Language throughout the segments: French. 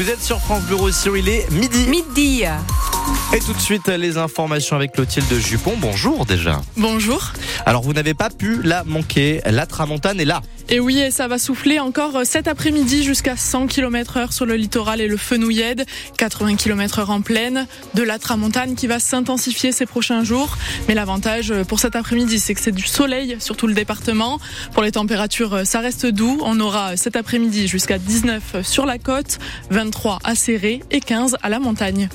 Vous êtes sur France Bleu Roussillon, il est midi. Midi. Et tout de suite, les informations avec Clotilde Jupon. Bonjour déjà. Bonjour. Alors, vous n'avez pas pu la manquer. La tramontane est là. Et oui, et ça va souffler encore cet après-midi jusqu'à 100 km/h sur le littoral et le Fenouillède, 80 km/h en plaine, de la tramontane qui va s'intensifier ces prochains jours. Mais l'avantage pour cet après-midi, c'est que c'est du soleil sur tout le département. Pour les températures, ça reste doux. On aura cet après-midi jusqu'à 19 sur la côte, 23 à Céré et 15 à la montagne.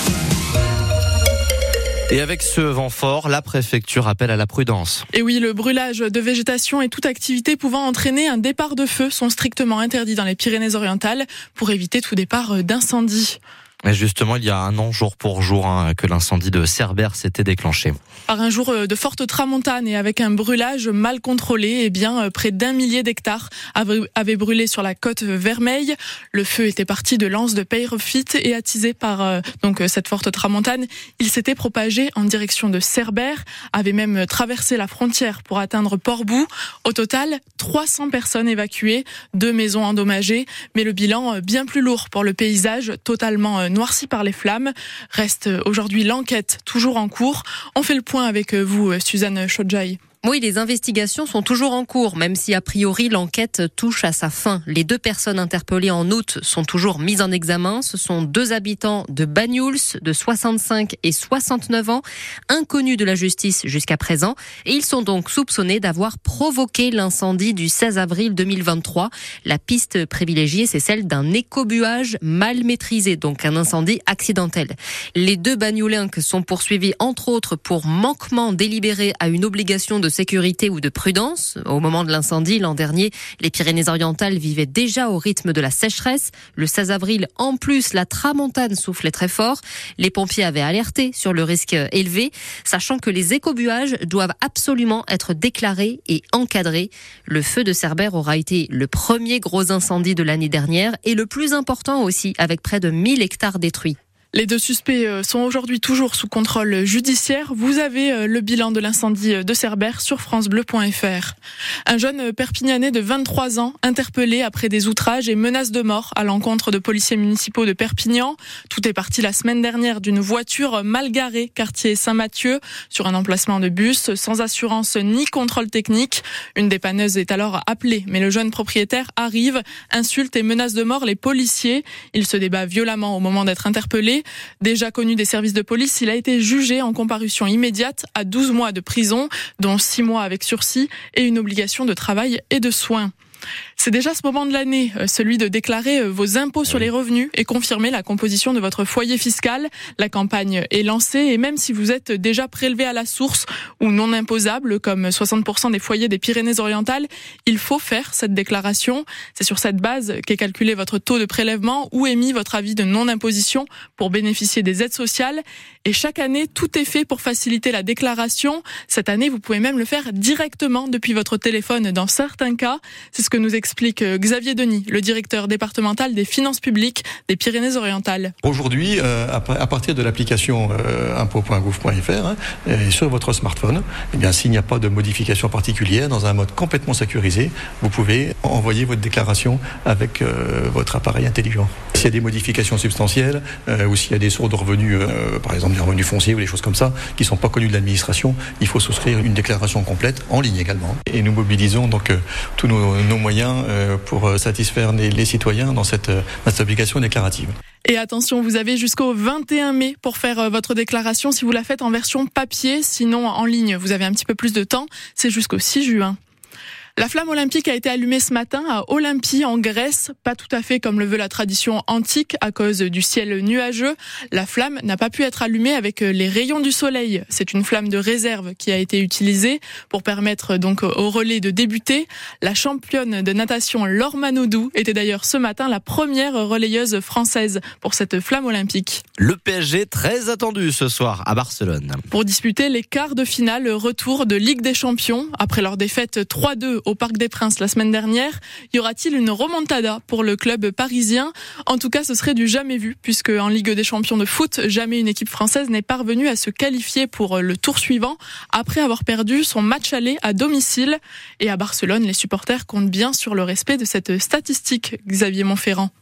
Et avec ce vent fort, la préfecture appelle à la prudence. Et oui, le brûlage de végétation et toute activité pouvant entraîner un départ de feu sont strictement interdits dans les Pyrénées-Orientales pour éviter tout départ d'incendie. Et justement, il y a un an, jour pour jour, que l'incendie de Cerbère s'était déclenché. Par un jour de forte tramontane et avec un brûlage mal contrôlé, près d'1 millier d'hectares avaient brûlé sur la côte Vermeille. Le feu était parti de l'anse de Peyrefit et attisé par cette forte tramontane. Il s'était propagé en direction de Cerbère, avait même traversé la frontière pour atteindre Port-Bou. Au total, 300 personnes évacuées, 2 maisons endommagées, mais le bilan bien plus lourd pour le paysage, totalement noirci par les flammes. Reste aujourd'hui l'enquête, toujours en cours. On fait le point avec vous, Suzanne Chodjaï. Oui, les investigations sont toujours en cours, même si a priori l'enquête touche à sa fin. Les 2 personnes interpellées en août sont toujours mises en examen. Ce sont 2 habitants de Banyuls, de 65 et 69 ans, inconnus de la justice jusqu'à présent. Et ils sont donc soupçonnés d'avoir provoqué l'incendie du 16 avril 2023. La piste privilégiée, c'est celle d'un écobuage mal maîtrisé, donc un incendie accidentel. Les 2 Banyulenques sont poursuivis entre autres pour manquement délibéré à une obligation de sécurité ou de prudence. Au moment de l'incendie, l'an dernier, les Pyrénées-Orientales vivaient déjà au rythme de la sécheresse. Le 16 avril, en plus, la tramontane soufflait très fort. Les pompiers avaient alerté sur le risque élevé, sachant que les écobuages doivent absolument être déclarés et encadrés. Le feu de Cerbère aura été le premier gros incendie de l'année dernière et le plus important aussi, avec près de 1000 hectares détruits. Les 2 suspects sont aujourd'hui toujours sous contrôle judiciaire. Vous avez le bilan de l'incendie de Cerbère sur francebleu.fr. Un jeune Perpignanais de 23 ans interpellé après des outrages et menaces de mort à l'encontre de policiers municipaux de Perpignan. Tout est parti la semaine dernière d'une voiture mal garée, quartier Saint-Mathieu, sur un emplacement de bus, sans assurance ni contrôle technique. Une dépanneuse est alors appelée, mais le jeune propriétaire arrive, insulte et menace de mort les policiers. Il se débat violemment au moment d'être interpellé. Déjà connu des services de police, il a été jugé en comparution immédiate à 12 mois de prison, dont 6 mois avec sursis et une obligation de travail et de soins. C'est déjà ce moment de l'année, celui de déclarer vos impôts sur les revenus et confirmer la composition de votre foyer fiscal. La campagne est lancée et même si vous êtes déjà prélevé à la source ou non imposable, comme 60% des foyers des Pyrénées-Orientales, il faut faire cette déclaration. C'est sur cette base qu'est calculé votre taux de prélèvement ou émis votre avis de non-imposition pour bénéficier des aides sociales. Et chaque année, tout est fait pour faciliter la déclaration. Cette année, vous pouvez même le faire directement depuis votre téléphone dans certains cas. C'est ce que nous explique Xavier Denis, le directeur départemental des finances publiques des Pyrénées-Orientales. Aujourd'hui, à partir de l'application impôt.gouv.fr et sur votre smartphone, s'il n'y a pas de modification particulière, dans un mode complètement sécurisé, vous pouvez envoyer votre déclaration avec votre appareil intelligent. S'il y a des modifications substantielles ou s'il y a des sources de revenus, par exemple des revenus fonciers ou des choses comme ça, qui ne sont pas connus de l'administration, il faut souscrire une déclaration complète en ligne également. Et nous mobilisons donc tous nos moyens pour satisfaire les citoyens dans cette obligation déclarative. Et attention, vous avez jusqu'au 21 mai pour faire votre déclaration si vous la faites en version papier. Sinon, en ligne, vous avez un petit peu plus de temps. C'est jusqu'au 6 juin. La flamme olympique a été allumée ce matin à Olympie en Grèce, pas tout à fait comme le veut la tradition antique à cause du ciel nuageux. La flamme n'a pas pu être allumée avec les rayons du soleil. C'est une flamme de réserve qui a été utilisée pour permettre donc au relais de débuter. La championne de natation Laure Manodou était d'ailleurs ce matin la première relayeuse française pour cette flamme olympique. Le PSG très attendu ce soir à Barcelone. Pour disputer les quarts de finale retour de Ligue des Champions après leur défaite 3-2 au Parc des Princes la semaine dernière. Y aura-t-il une remontada pour le club parisien ? En tout cas, ce serait du jamais vu, puisque en Ligue des Champions de foot, jamais une équipe française n'est parvenue à se qualifier pour le tour suivant, après avoir perdu son match aller à domicile. Et à Barcelone, les supporters comptent bien sur le respect de cette statistique, Xavier Montferrand.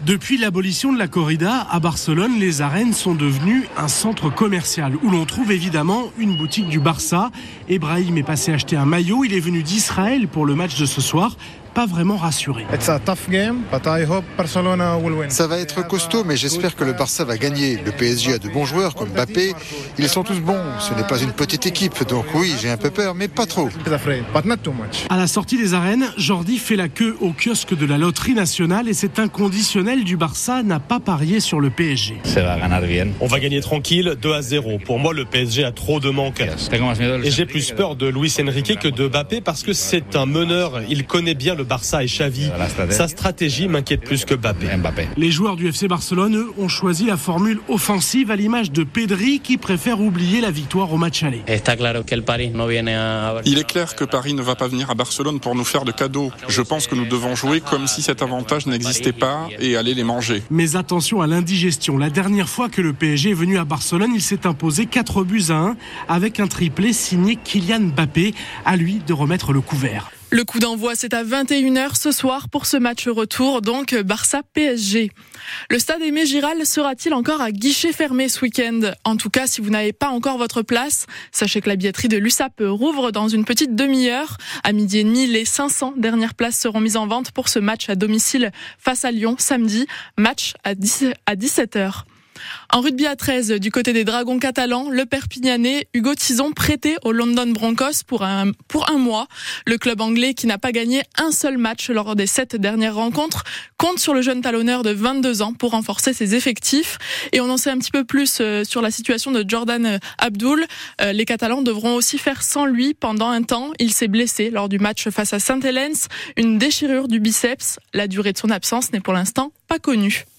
Depuis l'abolition de la corrida, à Barcelone, les arènes sont devenues un centre commercial où l'on trouve évidemment une boutique du Barça. Ibrahim est passé acheter un maillot, il est venu d'Israël pour le match de ce soir. Pas vraiment rassuré. Ça va être costaud, mais j'espère que le Barça va gagner. Le PSG a de bons joueurs comme Mbappé. Ils sont tous bons. Ce n'est pas une petite équipe, donc oui, j'ai un peu peur, mais pas trop. À la sortie des arènes, Jordi fait la queue au kiosque de la loterie nationale et cet inconditionnel du Barça n'a pas parié sur le PSG. On va gagner tranquille, 2-0. Pour moi, le PSG a trop de manques. Et j'ai plus peur de Luis Enrique que de Mbappé parce que c'est un meneur. Il connaît bien le Barça et Xavi. Sa stratégie m'inquiète plus que Mbappé. Les joueurs du FC Barcelone, eux, ont choisi la formule offensive à l'image de Pedri qui préfère oublier la victoire au match aller. Il est clair que Paris ne va pas venir à Barcelone pour nous faire de cadeaux. Je pense que nous devons jouer comme si cet avantage n'existait pas et aller les manger. Mais attention à l'indigestion. La dernière fois que le PSG est venu à Barcelone, il s'est imposé 4-1 avec un triplé signé Kylian Mbappé. À lui de remettre le couvert. Le coup d'envoi, c'est à 21h ce soir pour ce match retour, donc Barça-PSG. Le stade Aimé Giral sera-t-il encore à guichet fermé ce week-end ? En tout cas, si vous n'avez pas encore votre place, sachez que la billetterie de l'USAP rouvre dans une petite demi-heure. À 12h30, les 500 dernières places seront mises en vente pour ce match à domicile face à Lyon samedi, match à 17h. En rugby à 13, du côté des Dragons catalans, le Perpignanais Hugo Tison prêté au London Broncos pour un mois. Le club anglais, qui n'a pas gagné un seul match lors des 7 dernières rencontres, compte sur le jeune talonneur de 22 ans pour renforcer ses effectifs. Et on en sait un petit peu plus sur la situation de Jordan Abdoul. Les Catalans devront aussi faire sans lui pendant un temps. Il s'est blessé lors du match face à Saint-Helens, une déchirure du biceps. La durée de son absence n'est pour l'instant pas connue.